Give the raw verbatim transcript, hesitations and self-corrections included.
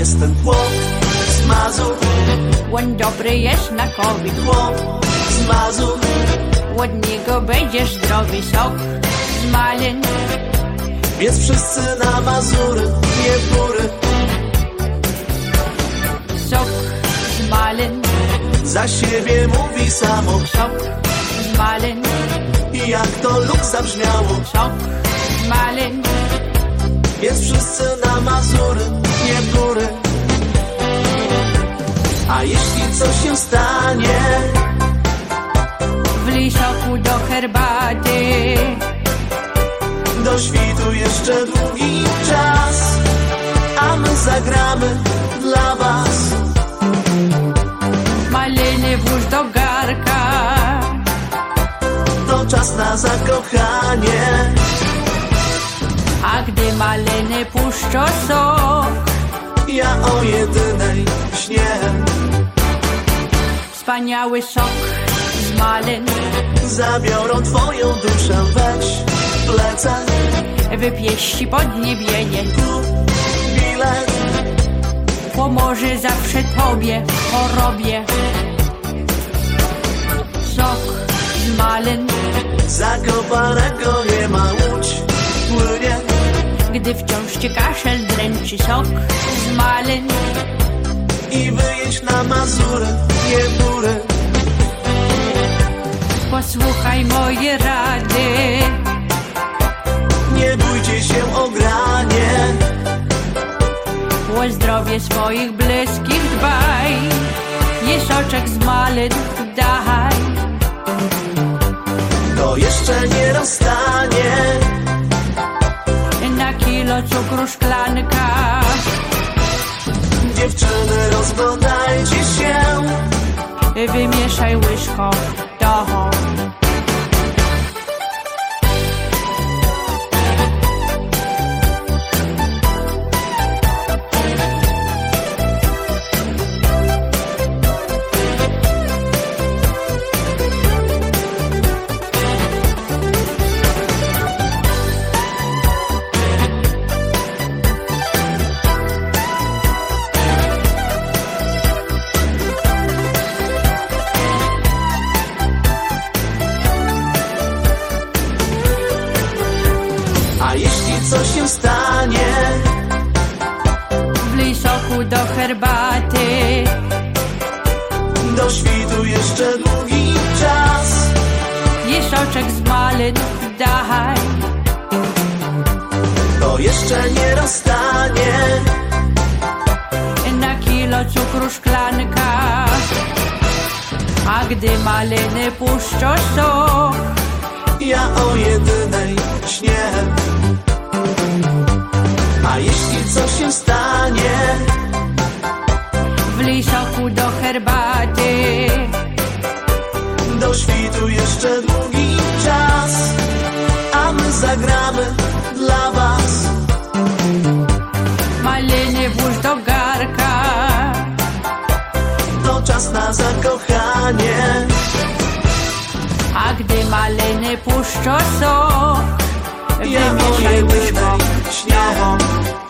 jest ten chłop z Mazur. On dobry jest na COVID. Chłop z Mazur. Od niego będziesz zdrowy, sok z malin. Więc wszyscy na Mazury, nie w góry. Sok z malin. Za siebie mówi samo. Sok z malin. I jak to luk zabrzmiało. Sok z malin. Więc wszyscy na Mazury, nie w góry. A jeśli coś się stanie, wlij soku do herbaty. Do świtu jeszcze długi czas, a my zagramy dla was. Maliny włóż do garka. To czas na zakochanie. A gdy maliny puszczą sok, ja o jedynej śnię. Wspaniały sok z malin. Zabiorą twoją duszę, weź plecak. Wypieści podniebienie. Kup bilet. Pomoże zawsze tobie w chorobie. Sok z malin. Zakopanego nie ma, łódź płynie. Gdy wciąż cię kaszel dręczy, sok z malin. I wyjedź na Mazury, nie w góry. Posłuchaj moje rady. Nie bójcie się o granie. O zdrowie swoich bliskich dbaj. Je soczek z malin daj. To jeszcze nie rozstanie. Na kilo cukru szklanka. Dziewczyny, rozglądajcie się. Wymieszaj łyżką do. A jeśli coś się stanie, wlij soku do herbaty. do świtu jeszcze długi czas. Je soczek z malin daj. To jeszcze nie rozstanie. Na kilo cukru szklanka. A gdy maliny puszczą sok, Ja o jedynej śnię. A jeśli coś się stanie, wlij soku do herbaty. do świtu jeszcze długi czas, a my zagramy dla was. Maliny włóż do garka. To czas na zakochanie. A gdy maliny puszczą sok, Ja o wymieszaj łyżką jedynej śnię.